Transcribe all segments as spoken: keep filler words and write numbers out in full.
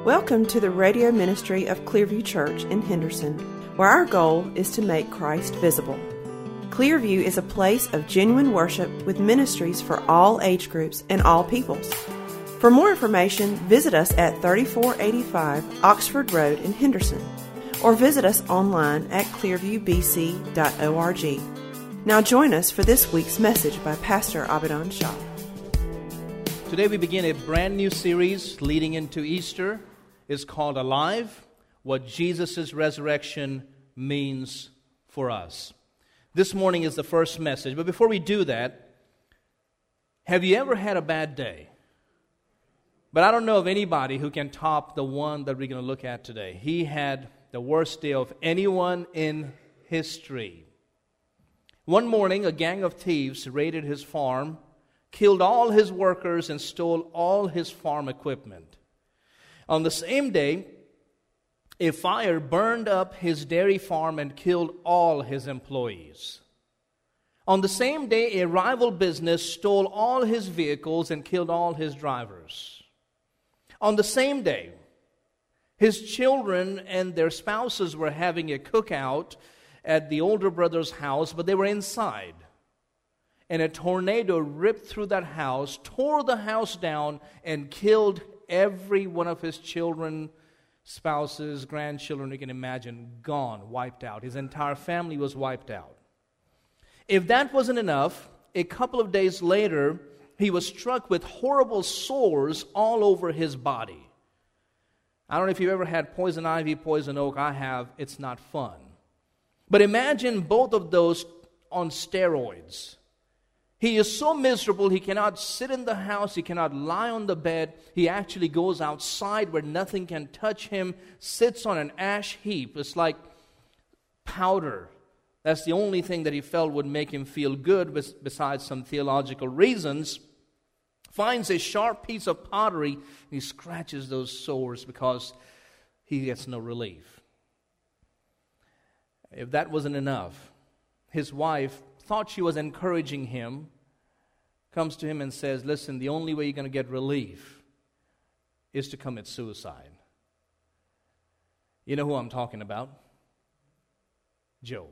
Welcome to the radio ministry of Clearview Church in Henderson, where our goal is to make Christ visible. Clearview is a place of genuine worship with ministries for all age groups and all peoples. For more information, visit us at thirty-four eighty-five Oxford Road in Henderson, or visit us online at clearview b c dot org. Now join us for this week's message by Pastor Abidan Shah. Today we begin a brand new series leading into Easter. It's called Alive, What Jesus' Resurrection Means for Us. This morning is the first message, but before we do that, have you ever had a bad day? But I don't know of anybody who can top the one that we're going to look at today. He had the worst day of anyone in history. One morning, a gang of thieves raided his farm, killed all his workers, and stole all his farm equipment. On the same day, a fire burned up his dairy farm and killed all his employees. On the same day, a rival business stole all his vehicles and killed all his drivers. On the same day, his children and their spouses were having a cookout at the older brother's house, but they were inside. And a tornado ripped through that house, tore the house down, and killed every one of his children, spouses, grandchildren, you can imagine, gone, wiped out. His entire family was wiped out. If that wasn't enough, a couple of days later, he was struck with horrible sores all over his body. I don't know if you've ever had poison ivy, poison oak. I have. It's not fun. But imagine both of those on steroids. He is so miserable, he cannot sit in the house, he cannot lie on the bed. He actually goes outside where nothing can touch him, sits on an ash heap. It's like powder. That's the only thing that he felt would make him feel good, besides some theological reasons. Finds a sharp piece of pottery, and he scratches those sores because he gets no relief. If that wasn't enough, his wife thought she was encouraging him, comes to him and says, listen, the only way you're going to get relief is to commit suicide. You know who I'm talking about? Job.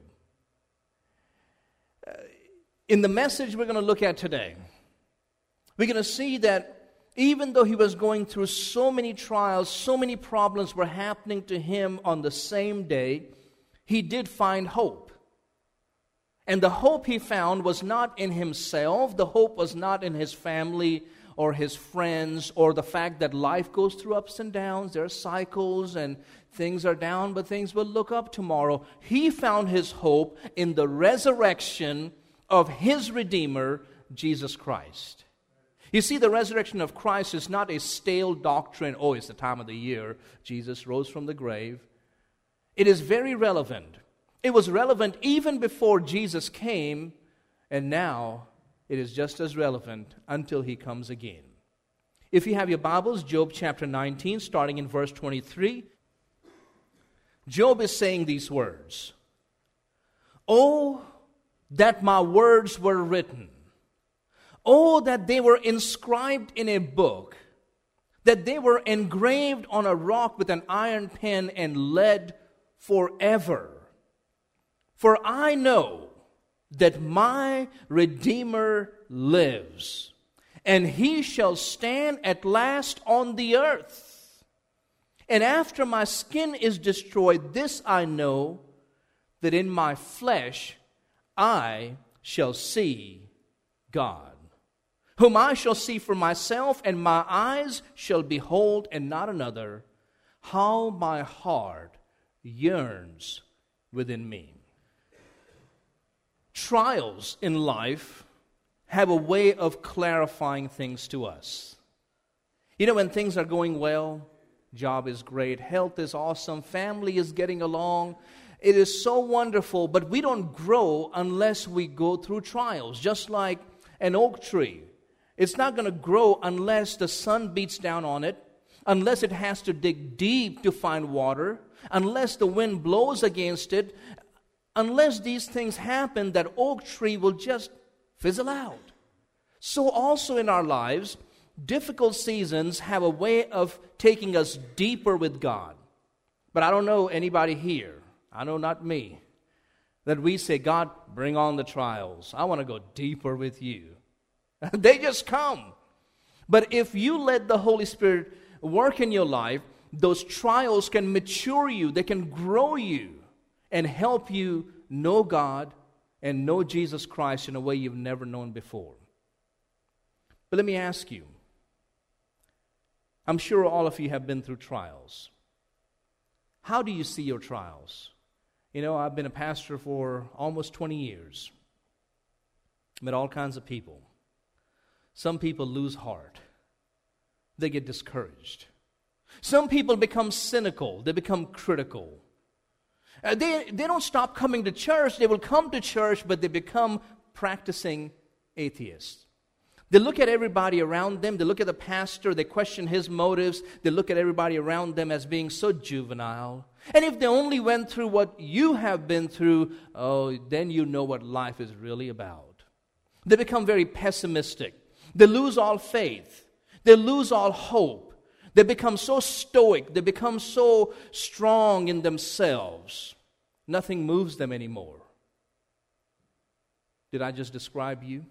Uh, in the message we're going to look at today, we're going to see that even though he was going through so many trials, so many problems were happening to him on the same day, he did find hope. And the hope he found was not in himself. The hope was not in his family or his friends or the fact that life goes through ups and downs. There are cycles and things are down, but things will look up tomorrow. He found his hope in the resurrection of his Redeemer, Jesus Christ. You see, the resurrection of Christ is not a stale doctrine. Oh, it's the time of the year. Jesus rose from the grave. It is very relevant. It was relevant even before Jesus came, and now it is just as relevant until he comes again. If you have your Bibles, Job chapter nineteen, starting in verse twenty-three, Job is saying these words, "Oh, that my words were written. Oh, that they were inscribed in a book, that they were engraved on a rock with an iron pen and lead forever. For I know that my Redeemer lives, and he shall stand at last on the earth. And after my skin is destroyed, this I know, that in my flesh I shall see God, whom I shall see for myself, and my eyes shall behold, and not another. How my heart yearns within me." Trials in life have a way of clarifying things to us. You know, when things are going well, job is great, health is awesome, family is getting along, it is so wonderful, but we don't grow unless we go through trials. Just like an oak tree, it's not going to grow unless the sun beats down on it, unless it has to dig deep to find water, unless the wind blows against it. Unless these things happen, that oak tree will just fizzle out. So also in our lives, difficult seasons have a way of taking us deeper with God. But I don't know anybody here, I know not me, that we say, God, bring on the trials. I want to go deeper with you. They just come. But if you let the Holy Spirit work in your life, those trials can mature you, they can grow you, and help you know God and know Jesus Christ in a way you've never known before. But let me ask you, I'm sure all of you have been through trials. How do you see your trials? You know, I've been a pastor for almost twenty years. Met all kinds of people. Some people lose heart. They get discouraged. Some people become cynical. They become critical. Uh, they, they don't stop coming to church. They will come to church, but they become practicing atheists. They look at everybody around them. They look at the pastor. They question his motives. They look at everybody around them as being so juvenile. And if they only went through what you have been through, oh, then you know what life is really about. They become very pessimistic. They lose all faith. They lose all hope. They become so stoic. They become so strong in themselves. Nothing moves them anymore. Did I just describe you?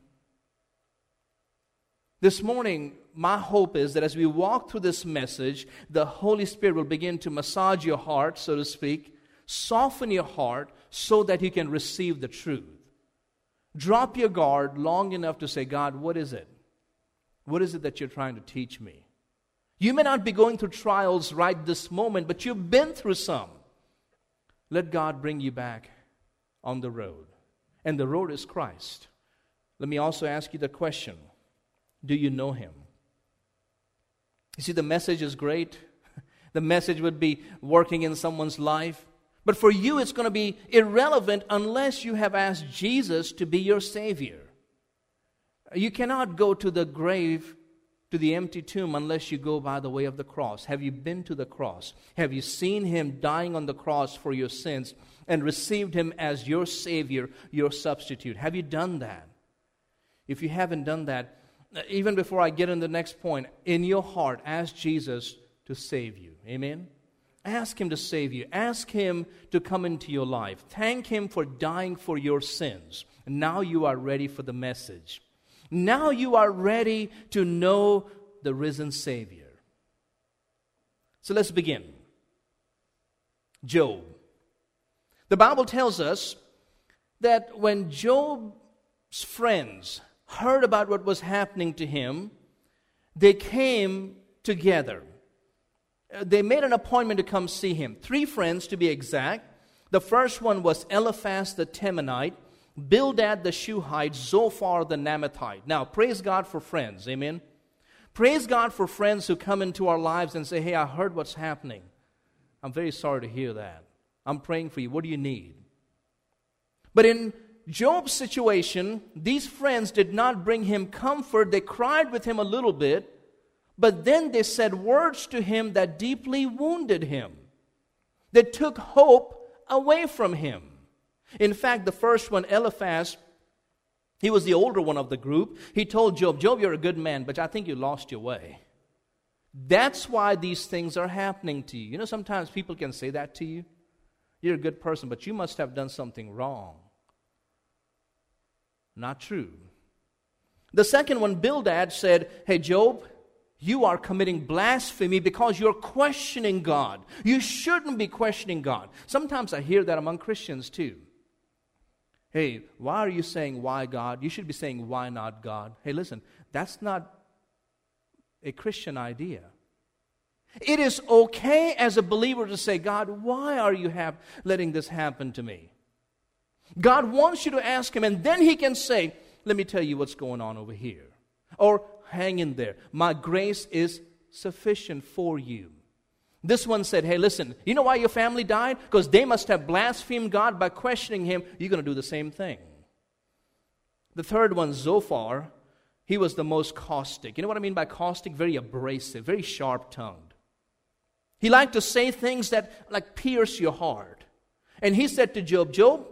This morning, my hope is that as we walk through this message, the Holy Spirit will begin to massage your heart, so to speak, soften your heart so that you can receive the truth. Drop your guard long enough to say, God, what is it? What is it that you're trying to teach me? You may not be going through trials right this moment, but you've been through some. Let God bring you back on the road. And the road is Christ. Let me also ask you the question, do you know Him? You see, the message is great. The message would be working in someone's life. But for you, it's going to be irrelevant unless you have asked Jesus to be your Savior. You cannot go to the grave, to the empty tomb, unless you go by the way of the cross. Have you been to the cross? Have you seen Him dying on the cross for your sins and received Him as your Savior, your substitute? Have you done that? If you haven't done that, even before I get in the next point, in your heart, ask Jesus to save you. Amen? Ask Him to save you. Ask Him to come into your life. Thank Him for dying for your sins. Now you are ready for the message. Now you are ready to know the risen Savior. So let's begin. Job. The Bible tells us that when Job's friends heard about what was happening to him, they came together. They made an appointment to come see him. Three friends, to be exact. The first one was Eliphaz the Temanite, Bildad the Shuhite, Zophar the Naamathite. Now, praise God for friends, amen? Praise God for friends who come into our lives and say, hey, I heard what's happening. I'm very sorry to hear that. I'm praying for you. What do you need? But in Job's situation, these friends did not bring him comfort. They cried with him a little bit, but then they said words to him that deeply wounded him. They took hope away from him. In fact, the first one, Eliphaz, he was the older one of the group. He told Job, Job, you're a good man, but I think you lost your way. That's why these things are happening to you. You know, sometimes people can say that to you. You're a good person, but you must have done something wrong. Not true. The second one, Bildad, said, hey, Job, you are committing blasphemy because you're questioning God. You shouldn't be questioning God. Sometimes I hear that among Christians too. Hey, why are you saying why God? You should be saying why not God. Hey, listen, that's not a Christian idea. It is okay as a believer to say, God, why are you have, letting this happen to me? God wants you to ask Him, and then He can say, let me tell you what's going on over here. Or, hang in there. My grace is sufficient for you. This one said, hey, listen, you know why your family died? Because they must have blasphemed God by questioning Him. You're going to do the same thing. The third one, Zophar, he was the most caustic. You know what I mean by caustic? Very abrasive, very sharp-tongued. He liked to say things that like pierce your heart. And he said to Job, Job,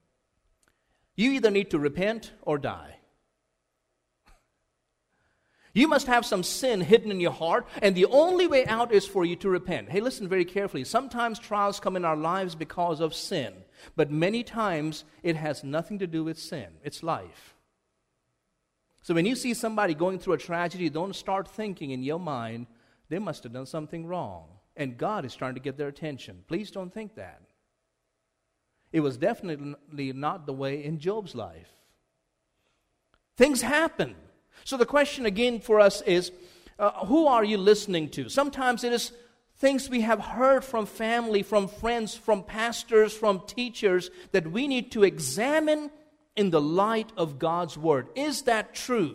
you either need to repent or die. You must have some sin hidden in your heart, and the only way out is for you to repent. Hey, listen very carefully. Sometimes trials come in our lives because of sin, but many times it has nothing to do with sin. It's life. So when you see somebody going through a tragedy, don't start thinking in your mind, they must have done something wrong, and God is trying to get their attention. Please don't think that. It was definitely not the way in Job's life. Things happen. So the question again for us is, uh, who are you listening to? Sometimes it is things we have heard from family, from friends, from pastors, from teachers that we need to examine in the light of God's Word. Is that true?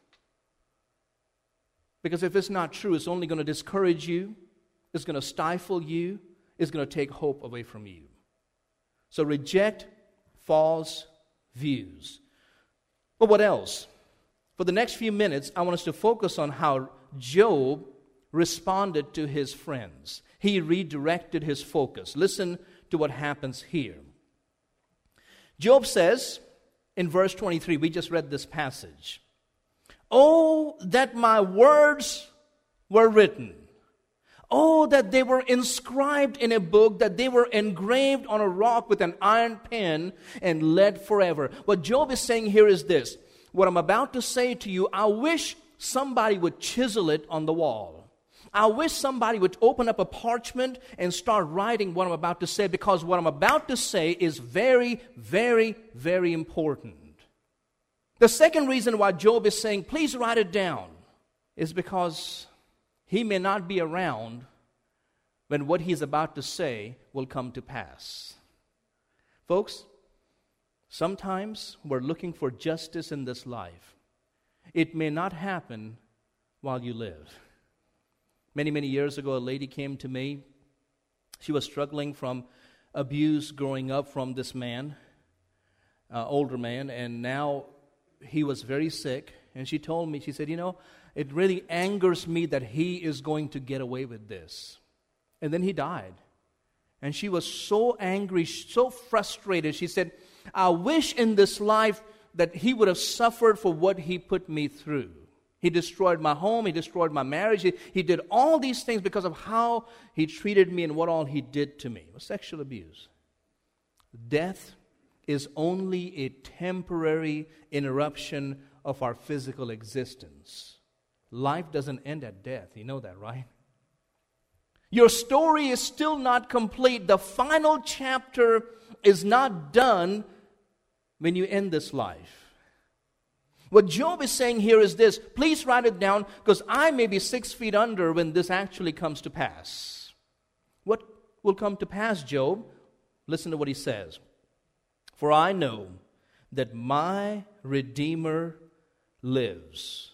Because if it's not true, it's only going to discourage you, it's going to stifle you, it's going to take hope away from you. So reject false views. But what else? For the next few minutes, I want us to focus on how Job responded to his friends. He redirected his focus. Listen to what happens here. Job says in verse twenty-three, we just read this passage, "Oh, that my words were written. Oh, that they were inscribed in a book, that they were engraved on a rock with an iron pen and lead forever." What Job is saying here is this. What I'm about to say to you, I wish somebody would chisel it on the wall. I wish somebody would open up a parchment and start writing what I'm about to say, because what I'm about to say is very, very, very important. The second reason why Job is saying, please write it down, is because he may not be around when what he's about to say will come to pass. Folks, sometimes we're looking for justice in this life. It may not happen while you live. Many, many years ago, a lady came to me. She was struggling from abuse growing up from this man, uh, older man, and now he was very sick. And she told me, she said, you know, it really angers me that he is going to get away with this. And then he died. And she was so angry, so frustrated. She said, I wish in this life that he would have suffered for what he put me through. He destroyed my home. He destroyed my marriage. He, he did all these things because of how he treated me and what all he did to me. It was sexual abuse. Death is only a temporary interruption of our physical existence. Life doesn't end at death. You know that, right? Your story is still not complete. The final chapter is not done when you end this life. What Job is saying here is this. Please write it down, because I may be six feet under when this actually comes to pass. What will come to pass, Job? Listen to what he says. For I know that my Redeemer lives.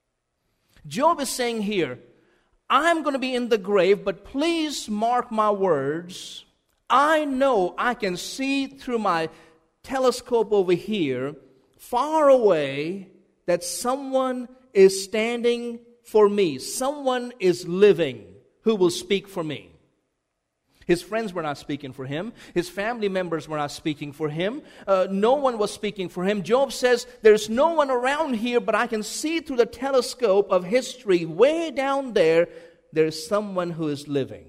Job is saying here, I'm going to be in the grave, but please mark my words. I know I can see through my telescope over here, far away, that someone is standing for me. Someone is living who will speak for me. His friends were not speaking for him. His family members were not speaking for him. Uh, no one was speaking for him. Job says, there's no one around here, but I can see through the telescope of history, way down there, there's someone who is living.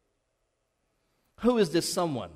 Who is this someone?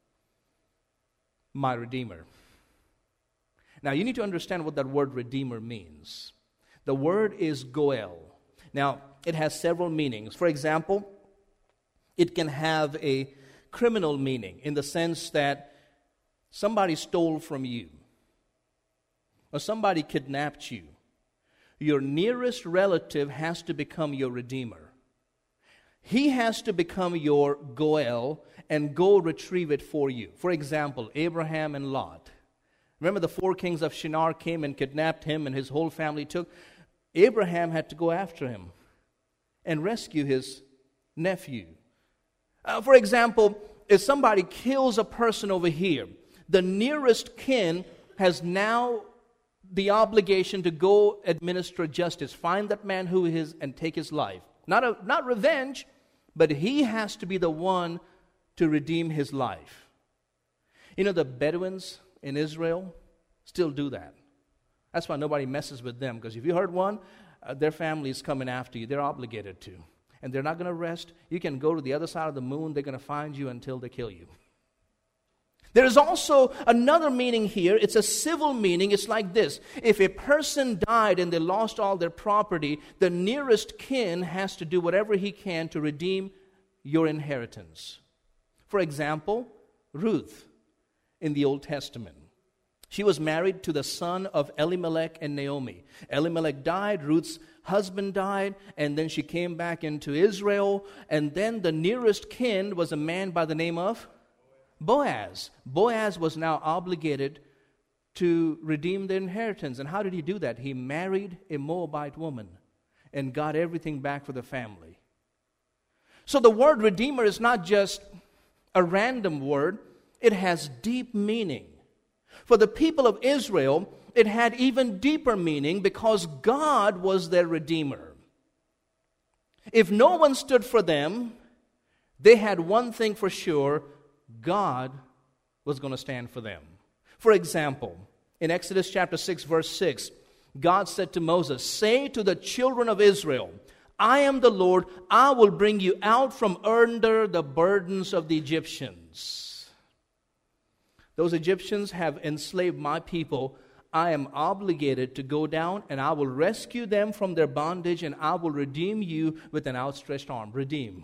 My Redeemer. Now, you need to understand what that word Redeemer means. The word is Goel. Now, it has several meanings. For example, it can have a criminal meaning in the sense that somebody stole from you or somebody kidnapped you. Your nearest relative has to become your Redeemer. He has to become your Goel and go retrieve it for you. For example, Abraham and Lot. Remember the four kings of Shinar came and kidnapped him and his whole family took. Abraham had to go after him and rescue his nephew. Uh, for example, if somebody kills a person over here, the nearest kin has now the obligation to go administer justice, find that man who is and take his life. Not a, not revenge, but he has to be the one to redeem his life. You know, the Bedouins in Israel still do that. That's why nobody messes with them, because if you hurt one, uh, their family is coming after you. They're obligated to. And they're not going to rest. You can go to the other side of the moon. They're going to find you until they kill you. There is also another meaning here. It's a civil meaning. It's like this. If a person died and they lost all their property, the nearest kin has to do whatever he can to redeem your inheritance. For example, Ruth in the Old Testament. She was married to the son of Elimelech and Naomi. Elimelech died, Ruth's husband died, and then she came back into Israel, and then the nearest kin was a man by the name of Boaz. Boaz was now obligated to redeem the inheritance. And how did he do that? He married a Moabite woman and got everything back for the family. So the word redeemer is not just a random word. It has deep meaning. For the people of Israel, it had even deeper meaning because God was their redeemer. If no one stood for them, they had one thing for sure: God was going to stand for them. For example, in Exodus chapter six, verse six, God said to Moses, "Say to the children of Israel, I am the Lord, I will bring you out from under the burdens of the Egyptians." Those Egyptians have enslaved my people. I am obligated to go down and I will rescue them from their bondage and I will redeem you with an outstretched arm. Redeem.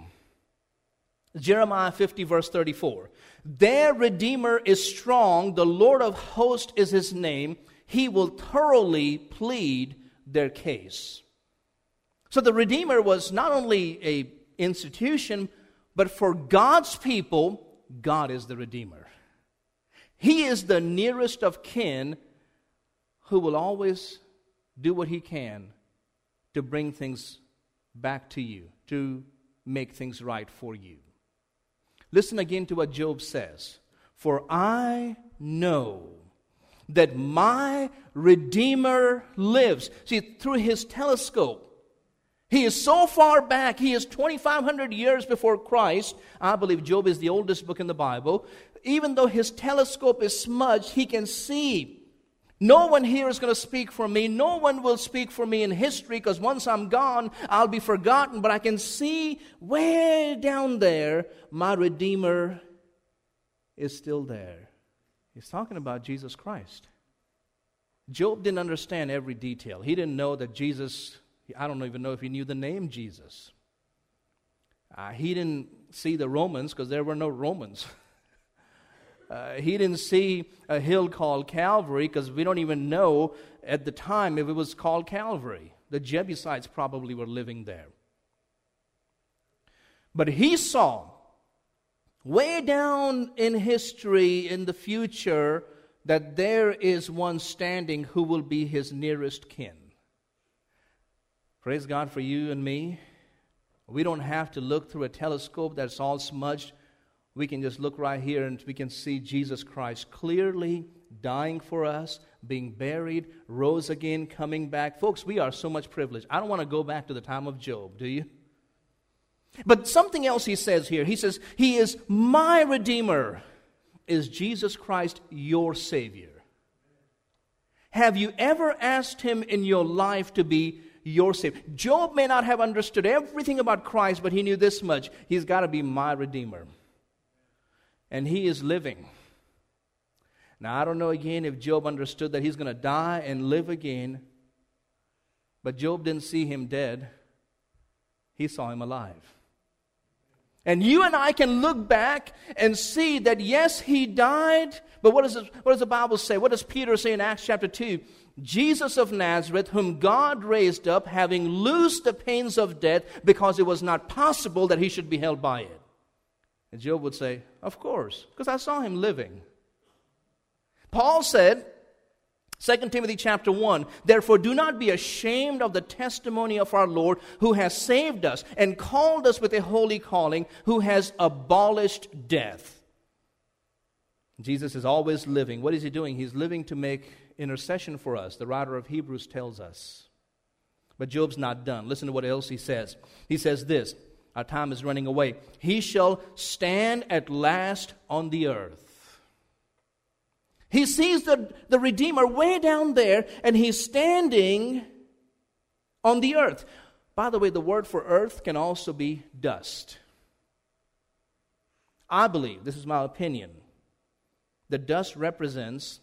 Jeremiah fifty, verse thirty-four. Their Redeemer is strong. The Lord of hosts is his name. He will thoroughly plead their case. So the Redeemer was not only an institution, but for God's people, God is the Redeemer. He is the nearest of kin who will always do what he can to bring things back to you, to make things right for you. Listen again to what Job says. For I know that my Redeemer lives. See, through his telescope, he is so far back. He is twenty-five hundred years before Christ. I believe Job is the oldest book in the Bible. Even though his telescope is smudged, he can see. No one here is going to speak for me. No one will speak for me in history because once I'm gone, I'll be forgotten. But I can see way down there, my Redeemer is still there. He's talking about Jesus Christ. Job didn't understand every detail. He didn't know that Jesus, I don't even know if he knew the name Jesus. Uh, he didn't see the Romans because there were no Romans. Uh, he didn't see a hill called Calvary because we don't even know at the time if it was called Calvary. The Jebusites probably were living there. But he saw way down in history in the future that there is one standing who will be his nearest kin. Praise God for you and me. We don't have to look through a telescope that's all smudged. We can just look right here and we can see Jesus Christ clearly dying for us, being buried, rose again, coming back. Folks, we are so much privileged. I don't want to go back to the time of Job, do you? But something else he says here. He says, He is my Redeemer. Is Jesus Christ your Savior? Have you ever asked Him in your life to be your Savior? Job may not have understood everything about Christ, but he knew this much. He's got to be my Redeemer. And he is living. Now, I don't know again if Job understood that he's going to die and live again. But Job didn't see him dead. He saw him alive. And you and I can look back and see that, yes, he died. But what does, it, what does the Bible say? What does Peter say in Acts chapter two? Jesus of Nazareth, whom God raised up, having loosed the pains of death, because it was not possible that he should be held by it. And Job would say, of course, because I saw him living. Paul said, Second Timothy chapter one, therefore do not be ashamed of the testimony of our Lord, who has saved us and called us with a holy calling, who has abolished death. Jesus is always living. What is he doing? He's living to make intercession for us. The writer of Hebrews tells us. But Job's not done. Listen to what else he says. He says this. Our time is running away. He shall stand at last on the earth. He sees the, the Redeemer way down there, and he's standing on the earth. By the way, the word for earth can also be dust. I believe, this is my opinion, the dust represents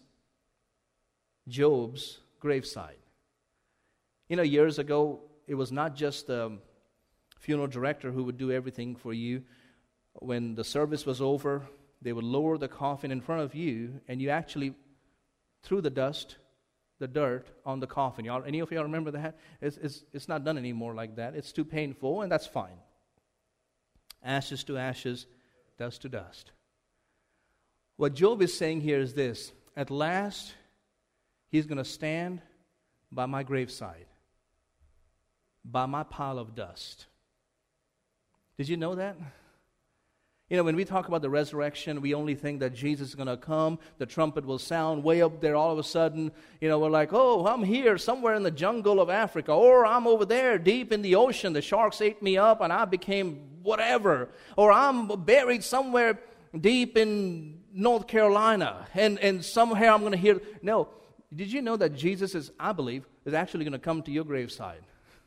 Job's graveside. You know, years ago, it was not just the funeral director who would do everything for you. When the service was over, they would lower the coffin in front of you, and you actually threw the dust, the dirt, on the coffin. Y'all, any of y'all remember that? It's, it's, it's not done anymore like that. It's too painful, and that's fine. Ashes to ashes, dust to dust. What Job is saying here is this: at last, he's going to stand by my graveside, by my pile of dust. Did you know that? You know, when we talk about the resurrection, we only think that Jesus is going to come, the trumpet will sound way up there, all of a sudden, you know, we're like, oh, I'm here somewhere in the jungle of Africa, or I'm over there deep in the ocean, the sharks ate me up and I became whatever, or I'm buried somewhere deep in North Carolina, and, and somehow I'm going to hear. No, did you know that Jesus is, I believe, is actually going to come to your graveside?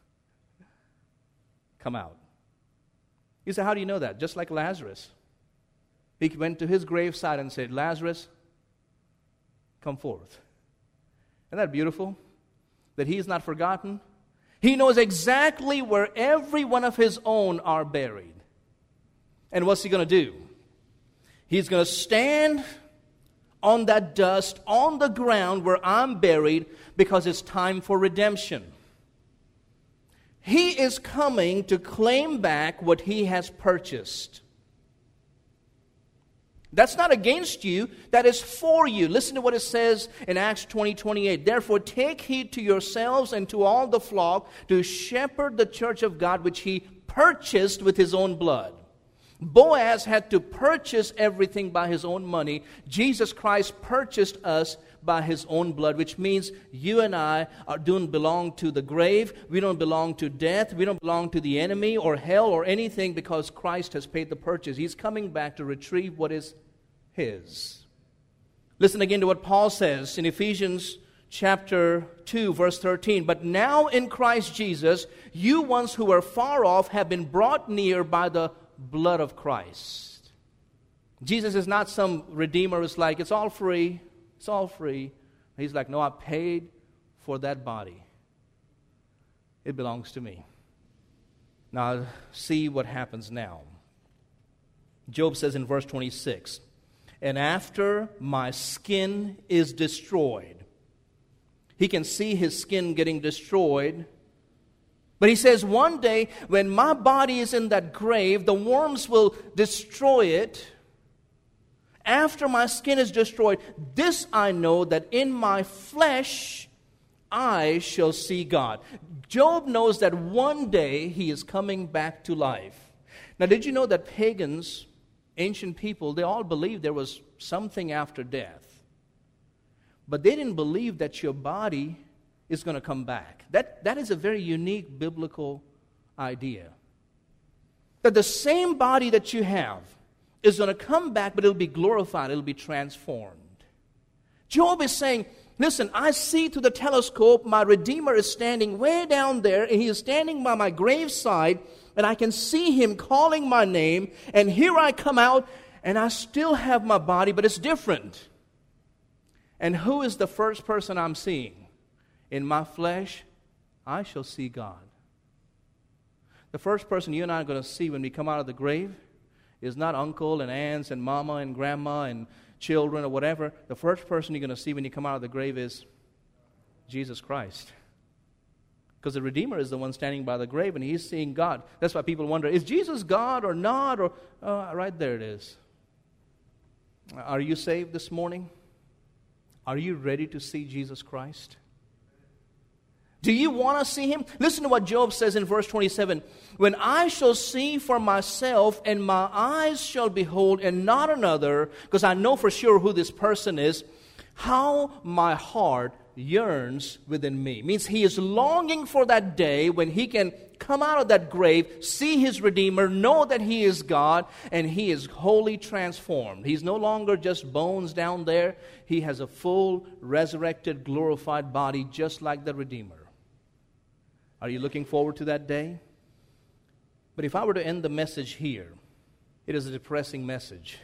Come out. You say, how do you know that? Just like Lazarus. He went to his graveside and said, Lazarus, come forth. Isn't that beautiful? That he is not forgotten. He knows exactly where every one of his own are buried. And what's he going to do? He's going to stand on that dust, on the ground where I'm buried, because it's time for redemption. He is coming to claim back what he has purchased. That's not against you, that is for you. Listen to what it says in Acts twenty, twenty-eight. Therefore take heed to yourselves and to all the flock to shepherd the church of God, which he purchased with his own blood. Boaz had to purchase everything by his own money. Jesus Christ purchased us by his own blood, which means you and I are, don't belong to the grave. We don't belong to death. We don't belong to the enemy or hell or anything, because Christ has paid the purchase. He's coming back to retrieve what is his. Listen again to what Paul says in Ephesians chapter two, verse thirteen. But now in Christ Jesus, you once who were far off have been brought near by the blood of Christ. Jesus is not some redeemer who's like, it's all free. It's all free. He's like, no, I paid for that body. It belongs to me. Now, see what happens now. Job says in verse twenty-six, and after my skin is destroyed. He can see his skin getting destroyed. But he says, one day when my body is in that grave, the worms will destroy it. After my skin is destroyed, this I know, that in my flesh I shall see God. Job knows that one day he is coming back to life. Now, did you know that pagans, ancient people, they all believed there was something after death. But they didn't believe that your body is going to come back. That, that is a very unique biblical idea. That the same body that you have is going to come back, but it'll be glorified, it'll be transformed. Job is saying, listen, I see through the telescope, my Redeemer is standing way down there, and he is standing by my graveside, and I can see him calling my name, and here I come out, and I still have my body, but it's different. And who is the first person I'm seeing? In my flesh, I shall see God. The first person you and I are going to see when we come out of the grave is not uncle and aunts and mama and grandma and children or whatever. The first person you're going to see when you come out of the grave is Jesus Christ. Because the Redeemer is the one standing by the grave, and he's seeing God. That's why people wonder, is Jesus God or not? Or uh, right there it is. Are you saved this morning? Are you ready to see Jesus Christ? Do you want to see him? Listen to what Job says in verse twenty-seven. When I shall see for myself, and my eyes shall behold, and not another, because I know for sure who this person is, how my heart yearns within me. Means he is longing for that day when he can come out of that grave, see his Redeemer, know that he is God, and he is wholly transformed. He's no longer just bones down there. He has a full, resurrected, glorified body, just like the Redeemer. Are you looking forward to that day? But if I were to end the message here, it is a depressing message.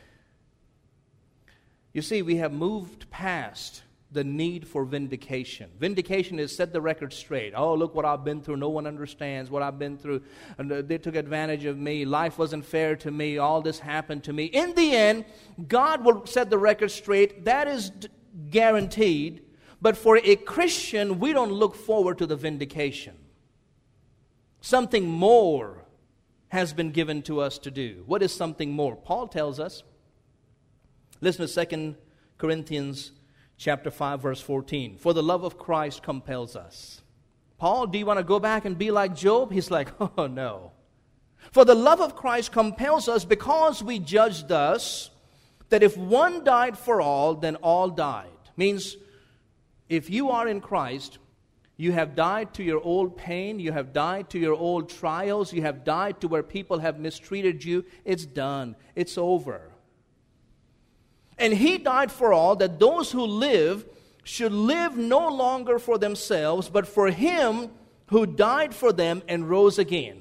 You see, we have moved past the need for vindication. Vindication is set the record straight. Oh, look what I've been through. No one understands what I've been through. And they took advantage of me. Life wasn't fair to me. All this happened to me. In the end, God will set the record straight. That is d- guaranteed. But for a Christian, we don't look forward to the vindication. Something more has been given to us to do. What is something more? Paul tells us. Listen to Second Corinthians chapter five, verse fourteen. For the love of Christ compels us. Paul, do you want to go back and be like Job? He's like, oh no. For the love of Christ compels us, because we judge thus, that if one died for all, then all died. Means, if you are in Christ, you have died to your old pain, you have died to your old trials, you have died to where people have mistreated you. It's done. It's over. And He died for all, that those who live should live no longer for themselves, but for Him who died for them and rose again.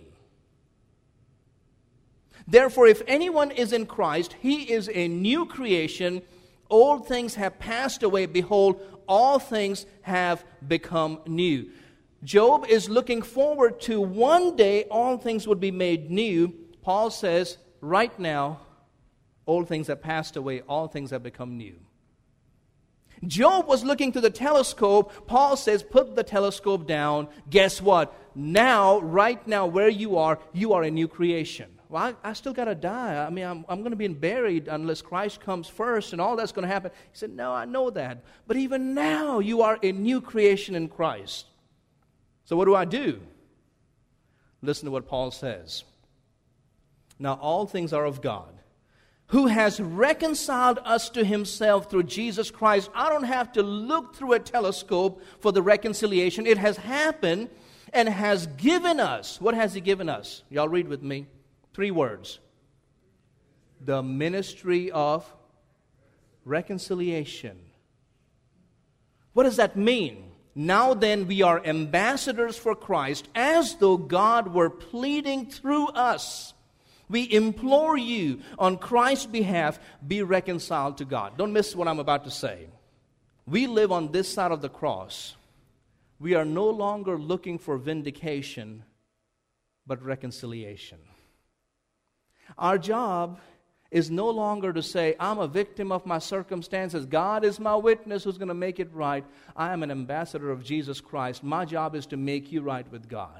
Therefore, if anyone is in Christ, he is a new creation. Old things have passed away. Behold, all things have become new. Job is looking forward to one day all things would be made new. Paul says, right now, old things have passed away, all things have become new. Job was looking to the telescope. Paul says, put the telescope down. Guess what? Now, right now, where you are, you are a new creation. Well, I, I still got to die. I mean, I'm, I'm going to be buried unless Christ comes first, and all that's going to happen. He said, no, I know that. But even now, you are a new creation in Christ. So what do I do? Listen to what Paul says. Now, all things are of God, who has reconciled us to Himself through Jesus Christ. I don't have to look through a telescope for the reconciliation. It has happened and has given us. What has He given us? Y'all read with me. Three words. The ministry of reconciliation. What does that mean? Now then, we are ambassadors for Christ, as though God were pleading through us. We implore you on Christ's behalf, be reconciled to God. Don't miss what I'm about to say. We live on this side of the cross. We are no longer looking for vindication, but reconciliation. Our job is no longer to say, I'm a victim of my circumstances. God is my witness who's going to make it right. I am an ambassador of Jesus Christ. My job is to make you right with God.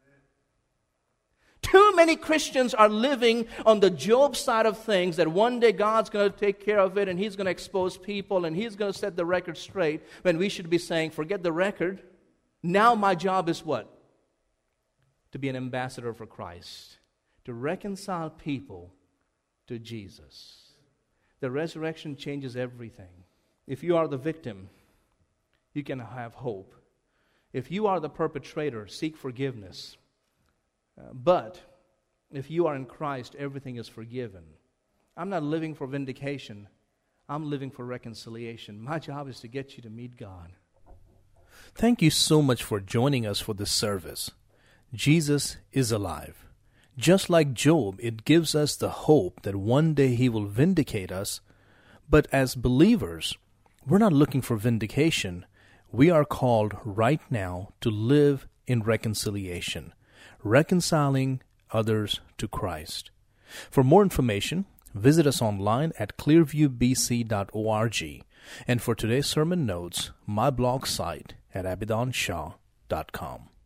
Too many Christians are living on the Job side of things, that one day God's going to take care of it and He's going to expose people and He's going to set the record straight, when we should be saying, forget the record. Now my job is what? To be an ambassador for Christ. To reconcile people to Jesus. The resurrection changes everything. If you are the victim, you can have hope. If you are the perpetrator, seek forgiveness. Uh, but if you are in Christ, everything is forgiven. I'm not living for vindication. I'm living for reconciliation. My job is to get you to meet God. Thank you so much for joining us for this service. Jesus is alive. Just like Job, it gives us the hope that one day He will vindicate us. But as believers, we're not looking for vindication. We are called right now to live in reconciliation, reconciling others to Christ. For more information, visit us online at clearview b c dot org. And for today's sermon notes, my blog site at abidon shaw dot com.